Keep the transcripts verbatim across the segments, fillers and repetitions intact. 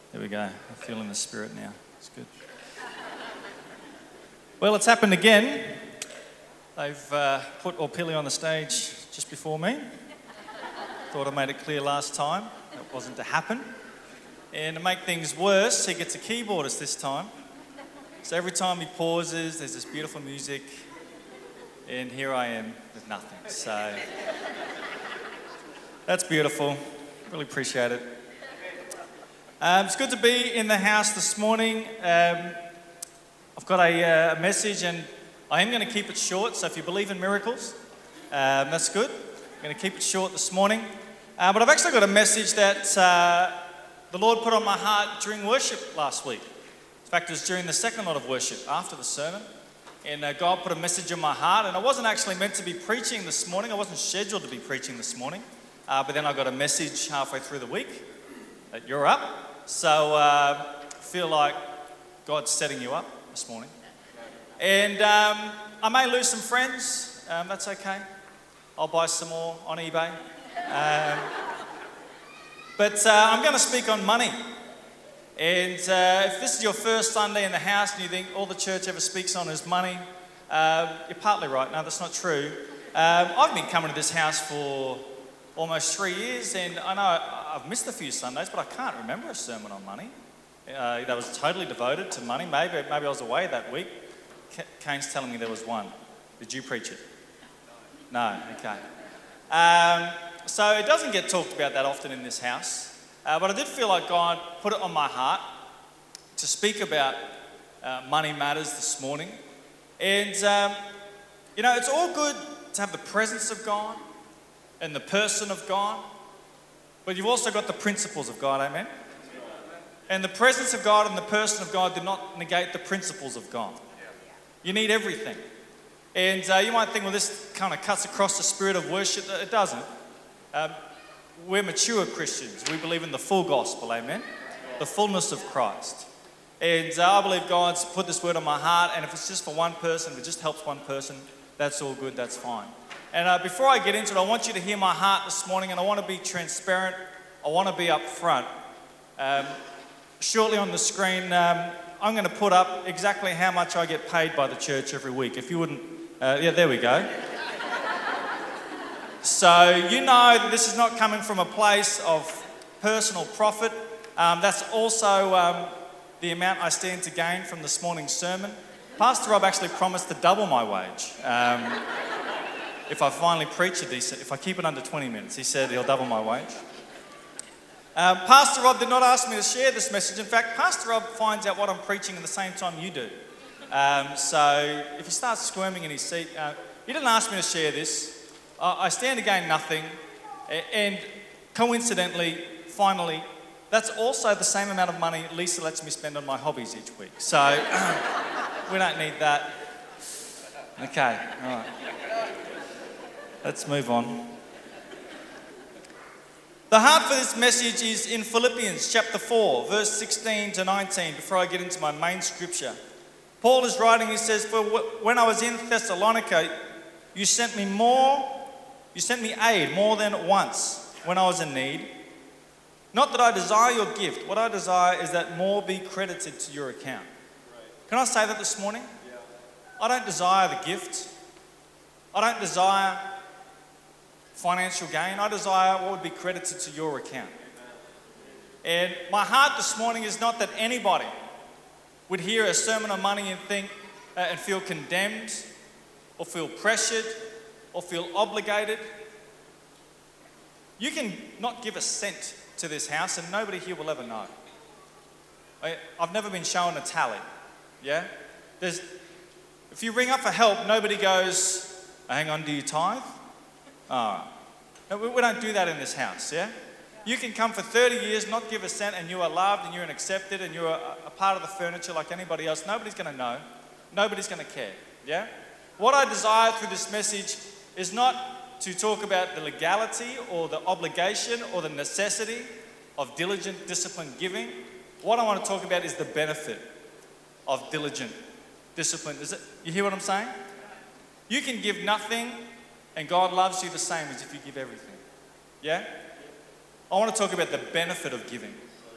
There we go. I'm feeling the spirit now. It's good. Well, it's happened again. They've uh, put Orpili on the stage just before me. Thought I made it clear last time that wasn't to happen. And to make things worse, he gets a keyboardist this time. So every time he pauses, there's this beautiful music, and here I am with nothing. So that's beautiful. Really appreciate it. Um, it's good to be in the house this morning. Um, I've got a uh, message, and I am going to keep it short. So if you believe in miracles, um, that's good. I'm going to keep it short this morning. Uh, but I've actually got a message that uh, the Lord put on my heart during worship last week. In fact, it was during the second lot of worship after the sermon. And uh, God put a message in my heart. And I wasn't actually meant to be preaching this morning. I wasn't scheduled to be preaching this morning. Uh, but then I got a message halfway through the week that you're up. So uh, I feel like God's setting you up this morning. And um, I may lose some friends. Um, that's okay. I'll buy some more on eBay. Um, but uh, I'm going to speak on money. And uh, if this is your first Sunday in the house and you think all the church ever speaks on is money, uh, you're partly right. No, that's not true. Um, I've been coming to this house for almost three years, and I know I've missed a few Sundays, but I can't remember a sermon on money uh, that was totally devoted to money. Maybe maybe I was away that week. Kane's telling me there was one. Did you preach it? No. Okay. Um, so it doesn't get talked about that often in this house, uh, but I did feel like God put it on my heart to speak about uh, money matters this morning. And um, you know, it's all good to have the presence of God and the person of God, but you've also got the principles of God, amen? And the presence of God and the person of God do not negate the principles of God. You need everything. And uh, you might think, well, this kind of cuts across the spirit of worship. It doesn't. Um, we're mature Christians. We believe in the full gospel, amen? The fullness of Christ. And uh, I believe God's put this word on my heart, and if it's just for one person, if it just helps one person, that's all good, that's fine. And uh, before I get into it, I want you to hear my heart this morning, and I want to be transparent. I want to be up front. Um, shortly on the screen, um, I'm going to put up exactly how much I get paid by the church every week. If you wouldn't, uh, yeah, there we go. So you know that this is not coming from a place of personal profit. Um, that's also um, the amount I stand to gain from this morning's sermon. Pastor Rob actually promised to double my wage. Um, If I finally preach a decent, if I keep it under twenty minutes, he said he'll double my wage. Um, Pastor Rob did not ask me to share this message. In fact, Pastor Rob finds out what I'm preaching at the same time you do. Um, so if he starts squirming in his seat, uh, he didn't ask me to share this. Uh, I stand to gain nothing. And coincidentally, finally, that's also the same amount of money Lisa lets me spend on my hobbies each week. So we don't need that. Okay, all right. Let's move on. The heart for this message is in Philippians chapter four, verse sixteen to nineteen, before I get into my main scripture. Paul is writing, he says, "For when I was in Thessalonica, you sent me more, you sent me aid more than once when I was in need. Not that I desire your gift. What I desire is that more be credited to your account." Can I say that this morning? I don't desire the gift. I don't desire financial gain. I desire what would be credited to your account. And my heart this morning is not that anybody would hear a sermon on money and think uh, and feel condemned or feel pressured or feel obligated. You can not give a cent to this house and nobody here will ever know. I, I've never been shown a tally. Yeah? There's, if you ring up for help, nobody goes, "Hang on, do you tithe?" Oh. No, we, we don't do that in this house, yeah? You can come for thirty years, not give a cent, and you are loved and you're accepted and you're a, a part of the furniture like anybody else. Nobody's going to know. Nobody's going to care, yeah? What I desire through this message is not to talk about the legality or the obligation or the necessity of diligent, disciplined giving. What I want to talk about is the benefit of diligent, disciplined. Is it? You hear what I'm saying? You can give nothing and God loves you the same as if you give everything. Yeah? I want to talk about the benefit of giving.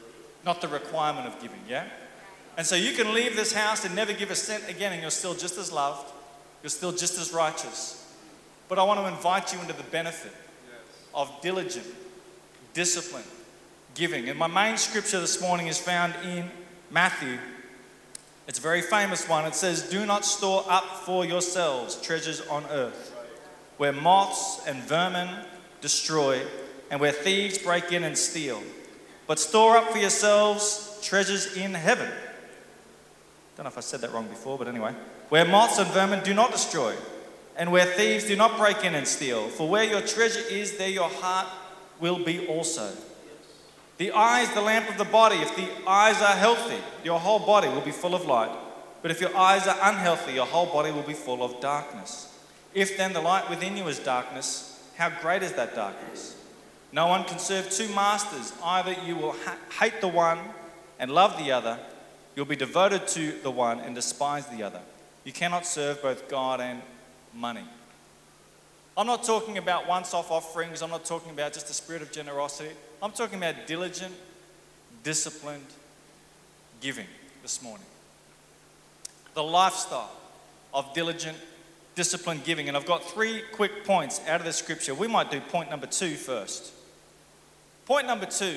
not the requirement of giving, yeah? And so you can leave this house and never give a cent again and you're still just as loved, you're still just as righteous. But I want to invite you into the benefit of diligent, disciplined giving. And my main scripture this morning is found in Matthew. It's a very famous one. It says, "Do not store up for yourselves treasures on earth, where moths and vermin destroy, and where thieves break in and steal. But store up for yourselves treasures in heaven." Don't know if I said that wrong before, but anyway. "Where moths and vermin do not destroy, and where thieves do not break in and steal. For where your treasure is, there your heart will be also." The eye is the lamp of the body. If the eyes are healthy, your whole body will be full of light. But if your eyes are unhealthy, your whole body will be full of darkness. If then the light within you is darkness, how great is that darkness? No one can serve two masters. Either you will ha- hate the one and love the other. You'll be devoted to the one and despise the other. You cannot serve both God and money. I'm not talking about once-off offerings. I'm not talking about just a spirit of generosity. I'm talking about diligent, disciplined giving this morning. The lifestyle of diligent, disciplined giving. And I've got three quick points out of the scripture. We might do point number two first. Point number two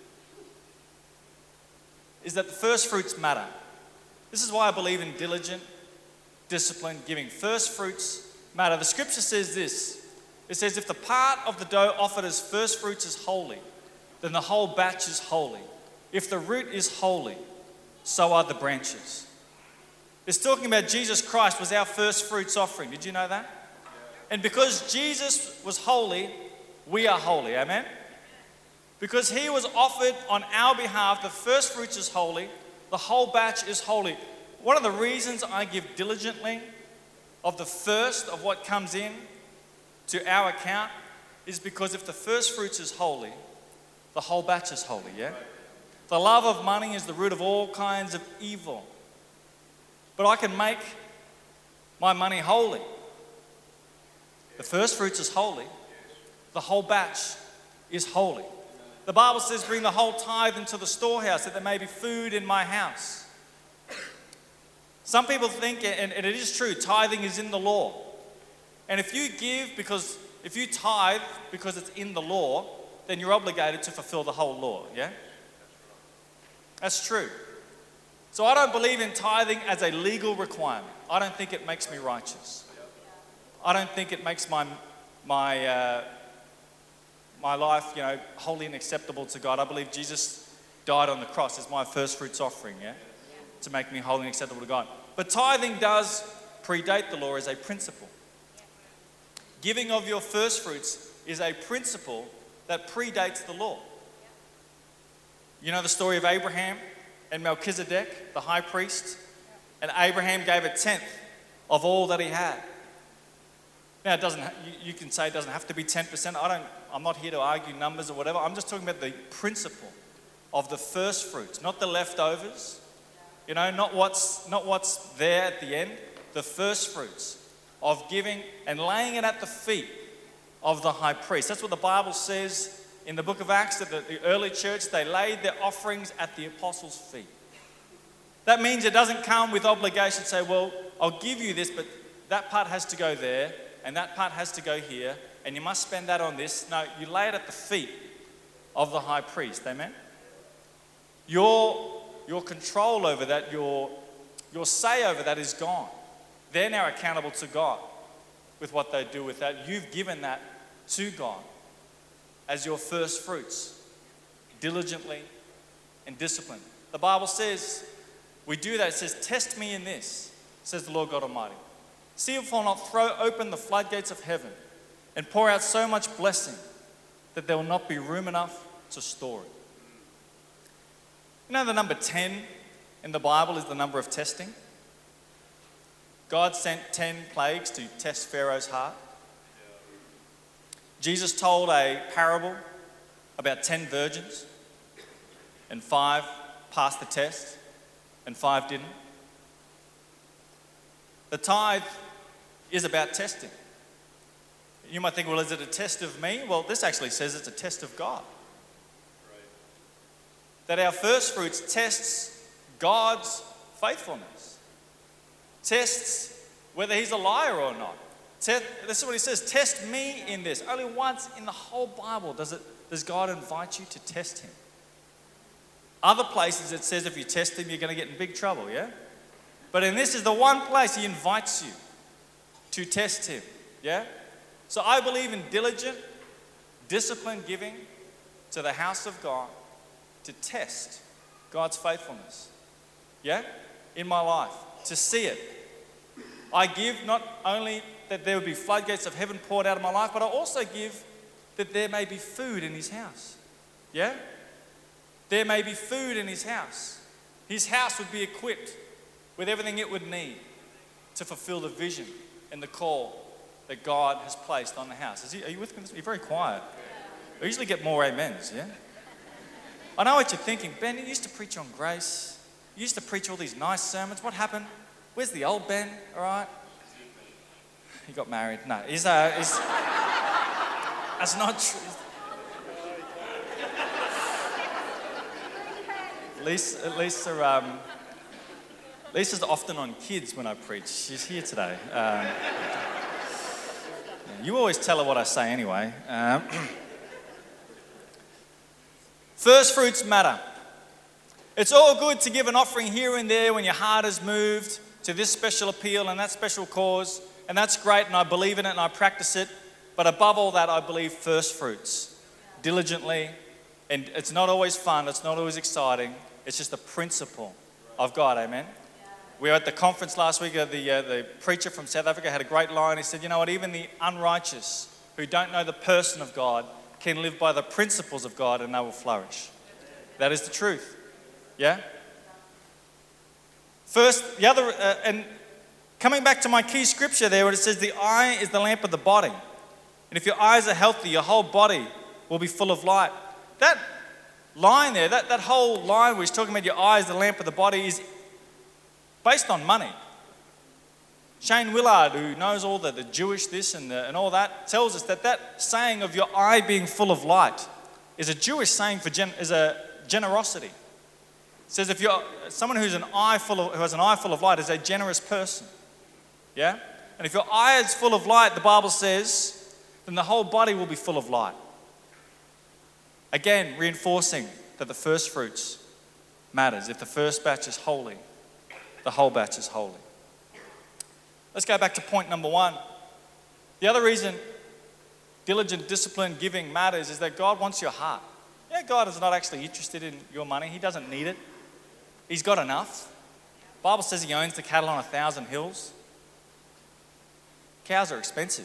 is that the first fruits matter. This is why I believe in diligent, disciplined giving. First fruits matter. The scripture says this. It says, if the part of the dough offered as first fruits is holy, then the whole batch is holy. If the root is holy, so are the branches. It's talking about Jesus Christ was our first fruits offering. Did you know that? And because Jesus was holy, we are holy. Amen? Because he was offered on our behalf, the first fruits is holy, the whole batch is holy. One of the reasons I give diligently of the first of what comes in to our account is because if the first fruits is holy, the whole batch is holy, yeah? The love of money is the root of all kinds of evil. But I can make my money holy. The first fruits is holy. The whole batch is holy. The Bible says, bring the whole tithe into the storehouse that there may be food in my house. Some people think, and it is true, tithing is in the law. And if you give because, if you tithe because it's in the law, then you're obligated to fulfill the whole law, yeah? That's true. So I don't believe in tithing as a legal requirement. I don't think it makes me righteous. I don't think it makes my my uh, my life, you know, holy and acceptable to God. I believe Jesus died on the cross as my first fruits offering, yeah, to make me holy and acceptable to God. But tithing does predate the law as a principle. Giving of your first fruits is a principle that predates the law. You know the story of Abraham and Melchizedek, the high priest, and Abraham gave a tenth of all that he had. Now, it doesn't. You, you can say it doesn't have to be ten percent. I don't. I'm not here to argue numbers or whatever. I'm just talking about the principle of the first fruits, not the leftovers. You know, not what's not what's there at the end. The first fruits of giving and laying it at the feet of the high priest. That's what the Bible says. In the book of Acts, that the, the early church, they laid their offerings at the apostles' feet. That means it doesn't come with obligation to say, well, I'll give you this, but that part has to go there, and that part has to go here, and you must spend that on this. No, you lay it at the feet of the high priest. Amen? Your, your control over that, your, your say over that is gone. They're now accountable to God with what they do with that. You've given that to God as your first fruits, diligently and disciplined. The Bible says, we do that. It says, test me in this, says the Lord God Almighty. See if I'll not throw open the floodgates of heaven and pour out so much blessing that there will not be room enough to store it. You know the number ten in the Bible is the number of testing. God sent ten plagues to test Pharaoh's heart. Jesus told a parable about ten virgins, and five passed the test, and five didn't. The tithe is about testing. You might think, well, is it a test of me? Well, this actually says it's a test of God. that our first fruits tests God's faithfulness. Tests whether he's a liar or not. Test, this is what he says, test me in this. Only once in the whole Bible does it does God invite you to test him. Other places it says if you test him, you're going to get in big trouble, yeah? But in this is the one place he invites you to test him, yeah? So I believe in diligent, disciplined giving to the house of God to test God's faithfulness, yeah? In my life, to see it. I give not only that there would be floodgates of heaven poured out of my life, but I also give that there may be food in his house. Yeah? There may be food in his house. His house would be equipped with everything it would need to fulfill the vision and the call that God has placed on the house. Is he, are you with me? You're very quiet. I usually get more amens, yeah? I know what you're thinking. Ben, you used to preach on grace. You used to preach all these nice sermons. What happened? Where's the old Ben? All right? He got married. No, he's, uh, he's, that's not true. Lisa, Lisa, um, Lisa's often on kids when I preach. She's here today. Um, you always tell her what I say anyway. Um, first fruits matter. It's all good to give an offering here and there when your heart is moved to this special appeal and that special cause. And that's great, and I believe in it, and I practice it. But above all that, I believe first fruits, diligently. And it's not always fun, it's not always exciting. It's just the principle of God, amen? Yeah. We were at the conference last week. Uh, the, uh, the preacher from South Africa had a great line. He said, you know what, even the unrighteous who don't know the person of God can live by the principles of God and they will flourish. That is the truth, yeah? First, the other, uh, and coming back to my key scripture there where it says the eye is the lamp of the body. And if your eyes are healthy, your whole body will be full of light. That line there, that, that whole line where he's talking about your eyes, the lamp of the body, is based on money. Shane Willard, who knows all the, the Jewish this and, the, and all that, tells us that that saying of your eye being full of light is a Jewish saying for gen, is a generosity. It says if you're someone who's an eye full of, who has an eye full of light is a generous person. Yeah? And if your eye is full of light, the Bible says, then the whole body will be full of light. Again, reinforcing that the first fruits matters. If the first batch is holy, the whole batch is holy. Let's go back to point number one. The other reason diligent, disciplined giving matters is that God wants your heart. Yeah, God is not actually interested in your money. He doesn't need it. He's got enough. The Bible says he owns the cattle on a thousand hills. Cows are expensive.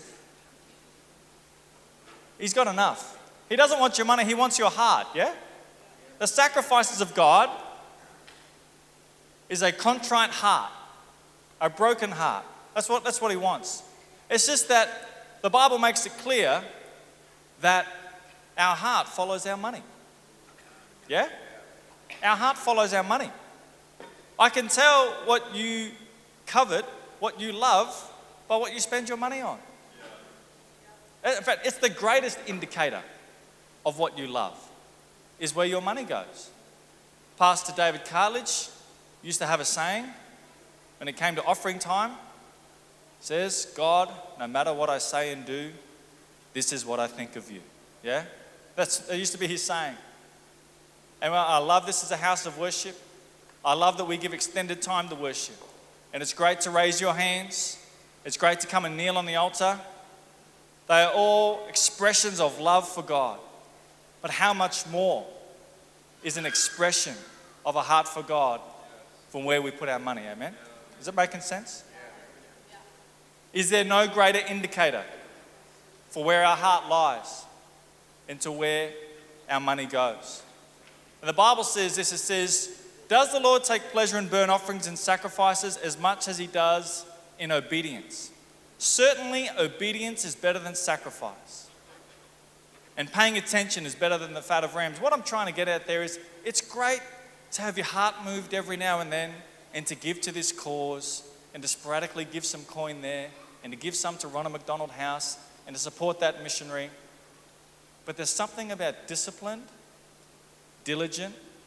He's got enough. He doesn't want your money, he wants your heart, yeah? The sacrifices of God is a contrite heart, a broken heart. That's what, that's what he wants. It's just that the Bible makes it clear that our heart follows our money. Yeah? Our heart follows our money. I can tell what you covet, what you love, by what you spend your money on. In fact, it's the greatest indicator of what you love, is where your money goes. Pastor David Cartledge used to have a saying when it came to offering time. Says, God, no matter what I say and do, this is what I think of you. Yeah? That's, that used to be his saying. And I love this as a house of worship. I love that we give extended time to worship. And it's great to raise your hands. It's great to come and kneel on the altar. They are all expressions of love for God. But how much more is an expression of a heart for God from where we put our money, amen? Is it making sense? Is there no greater indicator for where our heart lies into where our money goes? And the Bible says this, it says, does the Lord take pleasure in burnt offerings and sacrifices as much as he does in obedience? Certainly, obedience is better than sacrifice. And paying attention is better than the fat of rams. What I'm trying to get at there is, it's great to have your heart moved every now and then and to give to this cause and to sporadically give some coin there and to give some to Ronald McDonald House and to support that missionary. But there's something about disciplined, diligent,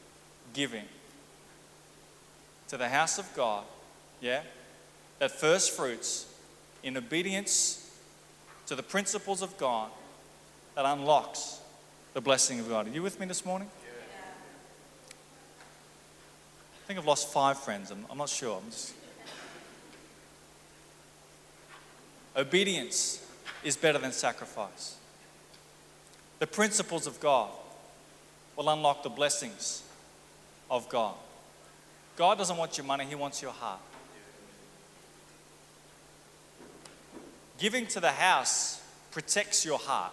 giving to the house of God, yeah, that first fruits in obedience to the principles of God that unlocks the blessing of God. Are you with me this morning? Yeah. I think I've lost five friends. I'm, I'm not sure. I'm just... Obedience is better than sacrifice. The principles of God will unlock the blessings of God. God doesn't want your money, He wants your heart. Giving to the house protects your heart.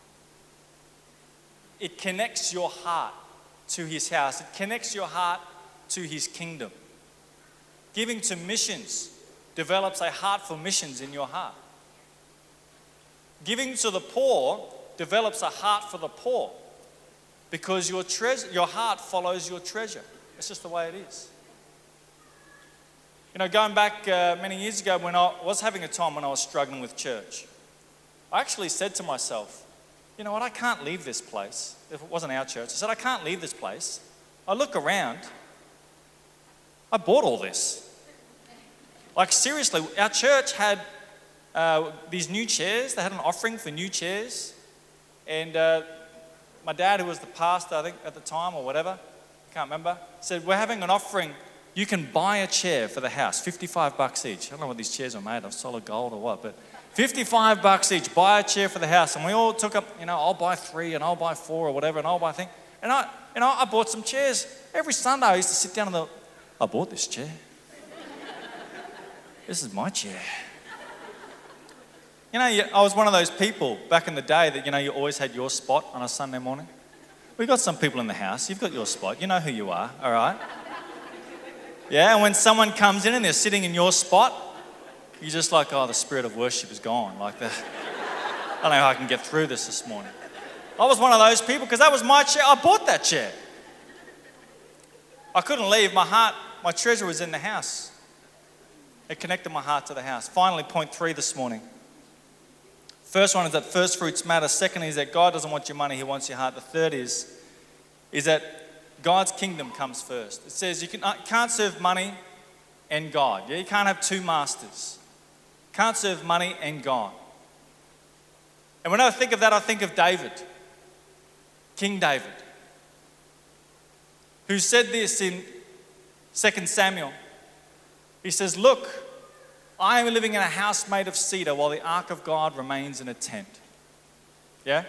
It connects your heart to His house. It connects your heart to His kingdom. Giving to missions develops a heart for missions in your heart. Giving to the poor develops a heart for the poor because your treasure, your heart follows your treasure. It's just the way it is. You know, going back uh, many years ago when I was having a time when I was struggling with church, I actually said to myself, you know what, I can't leave this place. If it wasn't our church, I said, I can't leave this place. I look around, I bought all this. Like seriously, our church had uh, these new chairs. They had an offering for new chairs. And uh, my dad, who was the pastor, I think at the time or whatever, I can't remember, said, we're having an offering. You can buy a chair for the house, fifty-five bucks each. I don't know what these chairs are made of, solid gold or what, but fifty-five bucks each, buy a chair for the house. And we all took up, you know, I'll buy three and I'll buy four or whatever and I'll buy a thing. And I, you know, I bought some chairs. Every Sunday I used to sit down and the, I bought this chair. This is my chair. You know, I was one of those people back in the day that, you know, you always had your spot on a Sunday morning. We got some people in the house. You've got your spot. You know who you are, all right? Yeah, and when someone comes in and they're sitting in your spot, you're just like, oh, the spirit of worship is gone. Like that. I don't know how I can get through this this morning. I was one of those people because that was my chair. I bought that chair. I couldn't leave. My heart, my treasure was in the house. It connected my heart to the house. Finally, point three this morning. First one is that first fruits matter. Second is that God doesn't want your money, He wants your heart. The third is, is that God's kingdom comes first. It says you can, uh, can't serve money and God. Yeah, you can't have two masters. Can't serve money and God. And when I think of that, I think of David, King David, who said this in Second Samuel. He says, look, I am living in a house made of cedar while the ark of God remains in a tent. Yeah?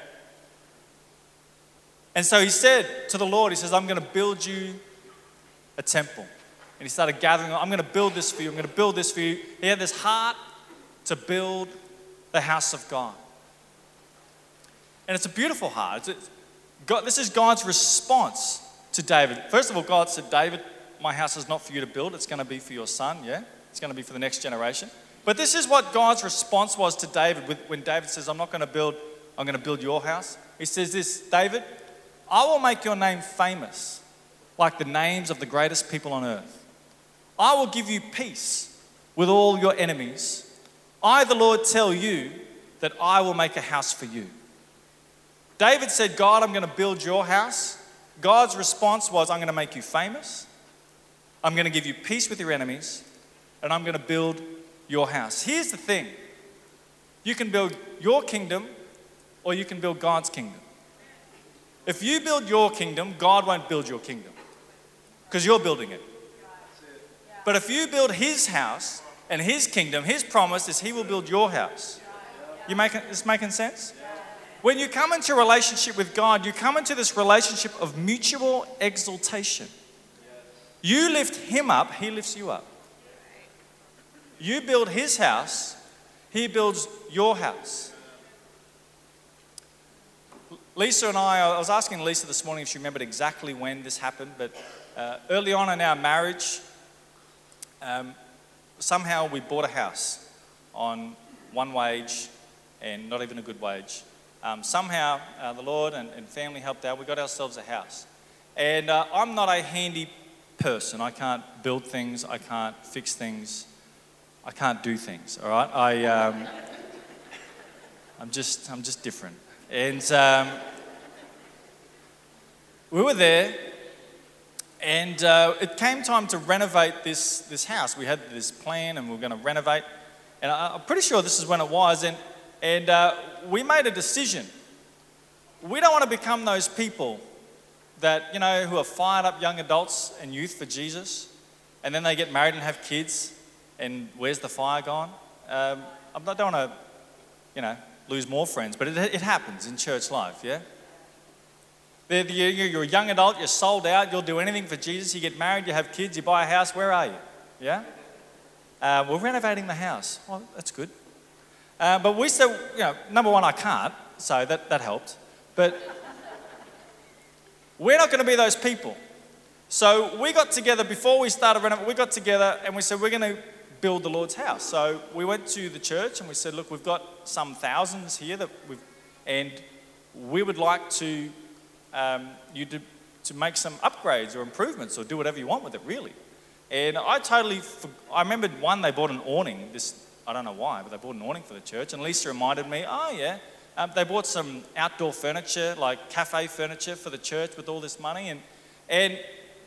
And so he said to the Lord, he says, I'm going to build you a temple. And he started gathering, I'm going to build this for you, I'm going to build this for you. He had this heart to build the house of God. And it's a beautiful heart. It's, God, this is God's response to David. First of all, God said, David, my house is not for you to build, it's going to be for your son, yeah? It's going to be for the next generation. But this is what God's response was to David when David says, I'm not going to build, I'm going to build your house. He says this, David, I will make your name famous like the names of the greatest people on earth. I will give you peace with all your enemies. I, the Lord, tell you that I will make a house for you. David said, God, I'm going to build your house. God's response was, I'm going to make you famous. I'm going to give you peace with your enemies. And I'm going to build your house. Here's the thing. You can build your kingdom or you can build God's kingdom. If you build your kingdom, God won't build your kingdom because you're building it. But if you build His house and His kingdom, His promise is He will build your house. You making, is this making sense? When you come into a relationship with God, you come into this relationship of mutual exaltation. You lift Him up, He lifts you up. You build His house, He builds your house. Lisa and I, I was asking Lisa this morning if she remembered exactly when this happened, but uh, early on in our marriage, um, somehow we bought a house on one wage and not even a good wage. Um, somehow uh, the Lord and, and family helped out. We got ourselves a house. And uh, I'm not a handy person. I can't build things. I can't fix things. I can't do things, all right? I, um, I'm just, I'm just different. And um, we were there, And uh, it came time to renovate this, this house. We had this plan and we were going to renovate. And I, I'm pretty sure this is when it was. And, and uh, we made a decision. We don't want to become those people that, you know, who are fired up young adults and youth for Jesus. And then they get married and have kids. And where's the fire gone? Um, I don't want to, you know, lose more friends. But it, it happens in church life, yeah? You're a young adult, you're sold out, you'll do anything for Jesus, you get married, you have kids, you buy a house, where are you? Yeah? Uh, we're renovating the house. Well, that's good. Uh, but we said, you know, number one, I can't, so that, that helped. But we're not going to be those people. So we got together, before we started renovating, we got together and we said, we're going to build the Lord's house. So we went to the church and we said, look, we've got some thousands here that we've, and we would like to Um, you to, to make some upgrades or improvements or do whatever you want with it, really. And I totally, I remembered one, they bought an awning. This, I don't know why, but they bought an awning for the church. And Lisa reminded me, oh yeah, um, they bought some outdoor furniture, like cafe furniture for the church with all this money. And, and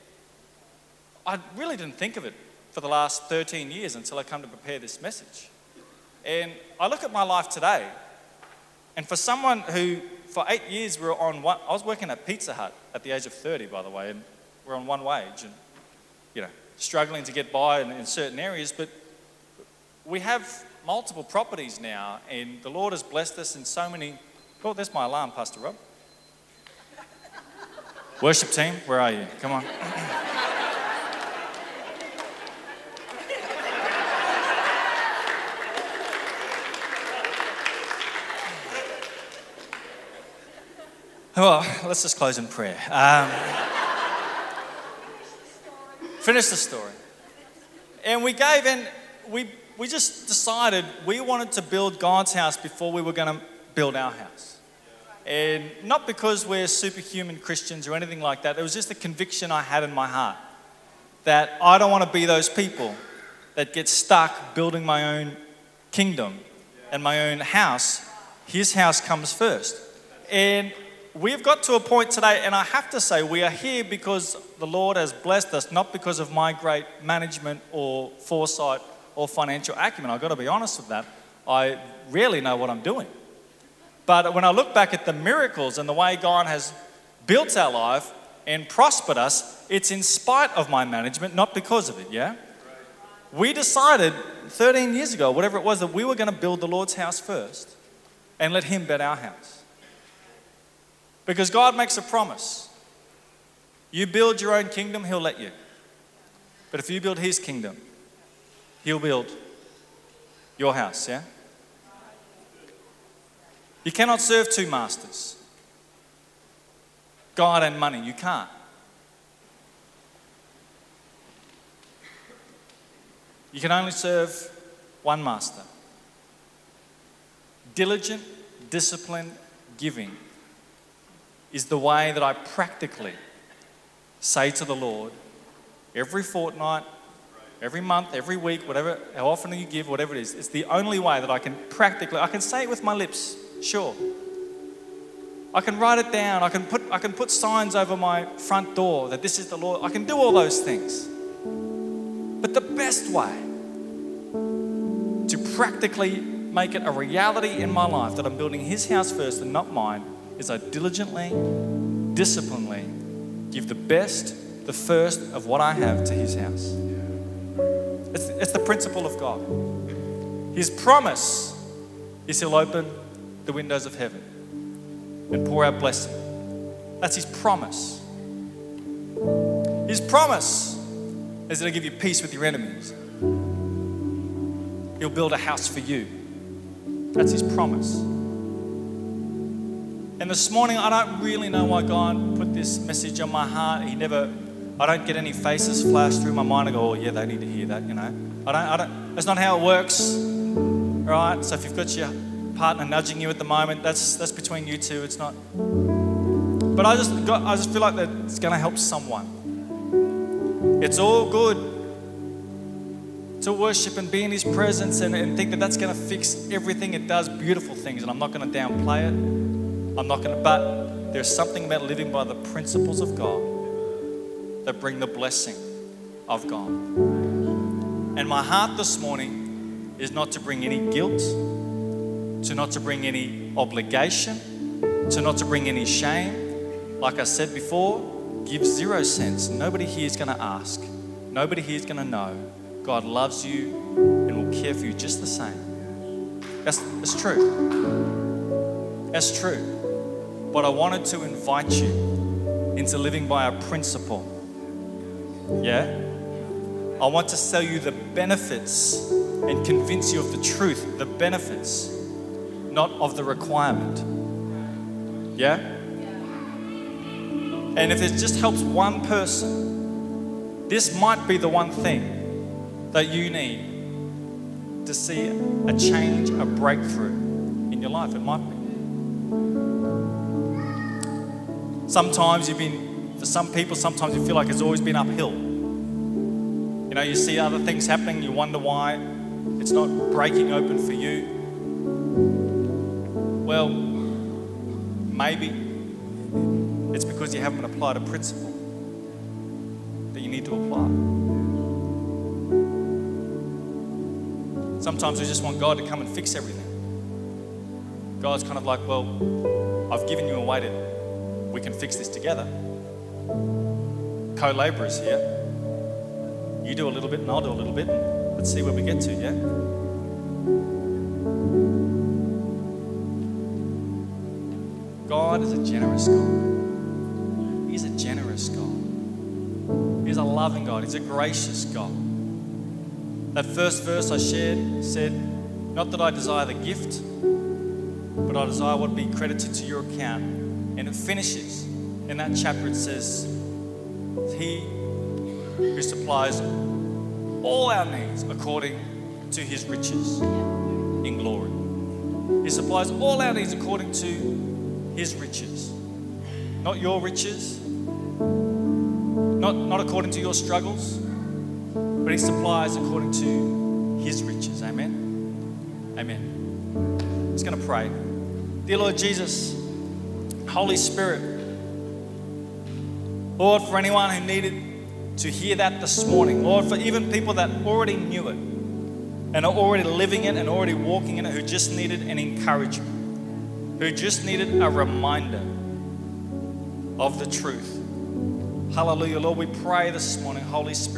I really didn't think of it for the last thirteen years until I come to prepare this message. And I look at my life today, and for someone who, for eight years, we were on one, I was working at Pizza Hut at the age of thirty, by the way, and we're on one wage and, you know, struggling to get by in, in certain areas, but we have multiple properties now, and the Lord has blessed us in so many. Oh, there's my alarm, Pastor Rob. Worship team, where are you? Come on. Well, let's just close in prayer. Um, finish the story. And we gave in, we, we just decided we wanted to build God's house before we were going to build our house. And not because we're superhuman Christians or anything like that. It was just a conviction I had in my heart that I don't want to be those people that get stuck building my own kingdom and my own house. His house comes first. And we've got to a point today, and I have to say, we are here because the Lord has blessed us, not because of my great management or foresight or financial acumen. I've got to be honest with that. I rarely know what I'm doing. But when I look back at the miracles and the way God has built our life and prospered us, it's in spite of my management, not because of it, yeah? We decided thirteen years ago, whatever it was, that we were going to build the Lord's house first and let Him build our house. Because God makes a promise. You build your own kingdom, He'll let you. But if you build His kingdom, He'll build your house, yeah? You cannot serve two masters. God and money, you can't. You can only serve one master. Diligent, disciplined giving is the way that I practically say to the Lord, every fortnight, every month, every week, whatever, how often you give, whatever it is, it's the only way that I can practically, I can say it with my lips, sure. I can write it down, I can put, I can put signs over my front door that this is the Lord, I can do all those things. But the best way to practically make it a reality in my life that I'm building His house first and not mine is I diligently, disciplinedly give the best, the first of what I have to His house. It's, it's the principle of God. His promise is He'll open the windows of heaven and pour out blessing. That's His promise. His promise is that He'll give you peace with your enemies. He'll build a house for you. That's His promise. And this morning, I don't really know why God put this message on my heart. He never, I don't get any faces flash through my mind and go, oh yeah, they need to hear that, you know. I don't, I don't, that's not how it works, right? So if you've got your partner nudging you at the moment, that's that's between you two, it's not. But I just got, I just feel like that it's going to help someone. It's all good to worship and be in His presence and, and think that that's going to fix everything. It does beautiful things, and I'm not going to downplay it. I'm not going to, but there's something about living by the principles of God that bring the blessing of God. And my heart this morning is not to bring any guilt, to not to bring any obligation, to not to bring any shame. Like I said before, give zero cents. Nobody here is going to ask. Nobody here is going to know. God loves you and will care for you just the same. That's, that's true. That's true. But I wanted to invite you into living by a principle. Yeah? I want to sell you the benefits and convince you of the truth, the benefits, not of the requirement. Yeah? And if it just helps one person, this might be the one thing that you need to see a change, a breakthrough in your life. It might be. Sometimes you've been, for some people, sometimes you feel like it's always been uphill. You know, you see other things happening, you wonder why it's not breaking open for you. Well, maybe it's because you haven't applied a principle that you need to apply. Sometimes we just want God to come and fix everything. God's kind of like, well, I've given you a way to, we can fix this together. Co-laborers here. You do a little bit and I'll do a little bit. And let's see where we get to, yeah? God is a generous God. He's a generous God. He's a loving God. He's a gracious God. That first verse I shared said, not that I desire the gift, but I desire what be credited to your account. And it finishes. In that chapter it says, He who supplies all our needs according to His riches in glory. He supplies all our needs according to His riches. Not your riches, not, not according to your struggles, but He supplies according to His riches. Amen? Amen. I'm just going to pray. Dear Lord Jesus, Holy Spirit, Lord, for anyone who needed to hear that this morning, Lord, for even people that already knew it and are already living it and already walking in it, who just needed an encouragement, who just needed a reminder of the truth. Hallelujah, Lord, we pray this morning, Holy Spirit.